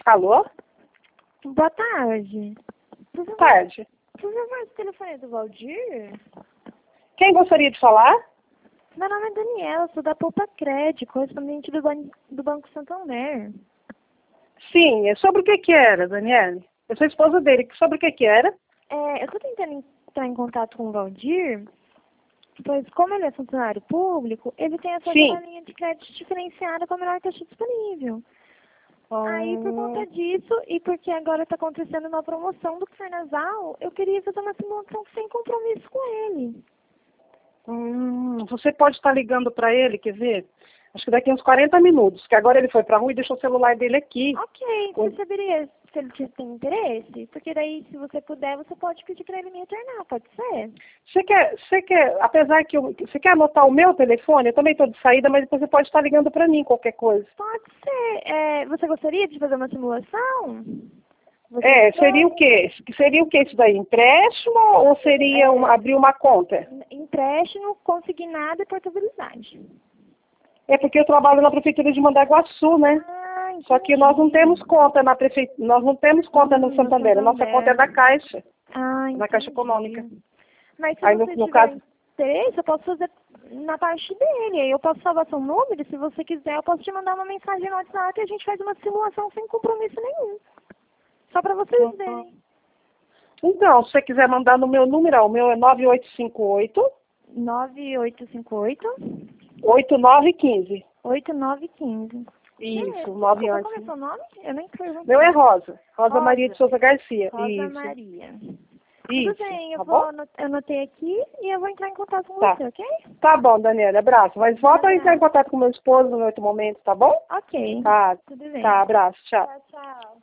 Alô? Boa tarde. Boa tarde. Por favor, esse telefone é do Valdir? Quem gostaria de falar? Meu nome é Daniela, sou da Poupa Crédito, correspondente do Banco Santander. Sim, é sobre o que era, Daniele? Eu sou esposa dele. Sobre o que era? Eu estou tentando entrar em contato com o Valdir, pois como ele é funcionário público, ele tem acesso a uma linha de crédito diferenciada com a melhor taxa disponível. Aí, por conta disso, e porque agora está acontecendo uma promoção do Carnaval, eu queria fazer uma simulação sem compromisso com ele. Você pode estar ligando para ele, quer ver? Acho que daqui uns 40 minutos, que agora ele foi para a rua e deixou o celular dele aqui. Ok, você saberia se ele tem interesse? Porque daí, se você puder, você pode pedir para ele me retornar, pode ser? Você quer, apesar que você quer anotar o meu telefone? Eu também estou de saída, mas depois você pode estar ligando para mim, qualquer coisa. Pode ser. Você gostaria de fazer uma simulação? Seria o quê? Seria o quê isso daí? Empréstimo ou seria abrir uma conta? Empréstimo, consignado e portabilidade. É porque eu trabalho na prefeitura de Mandaguaçu, né? Só que nós não temos conta na prefeitura, nós não temos conta no Santander. A nossa conta é da Caixa, na Caixa Econômica. Mas se Aí você no tiver caso, interesse, eu posso fazer na parte dele. Aí eu posso salvar seu número, se você quiser, eu posso te mandar uma mensagem no WhatsApp e a gente faz uma simulação sem compromisso nenhum. Só para vocês verem. então, se você quiser mandar no meu número, o meu é 9858 9858 8915. 8915. Isso, Como é 9815. seu nome? Eu nem perguntei. Meu é Rosa. Rosa Maria de Souza Garcia. Rosa Isso. Maria. Isso. Tudo bem, eu Bom? anotei aqui e eu vou entrar em contato com Tá. você, ok? Tá bom, Daniela, abraço. Mas volta a entrar em contato com meu esposo no outro momento, tá bom? Ok. Tá. Tudo bem. Tá, abraço, tchau. Tchau, tchau.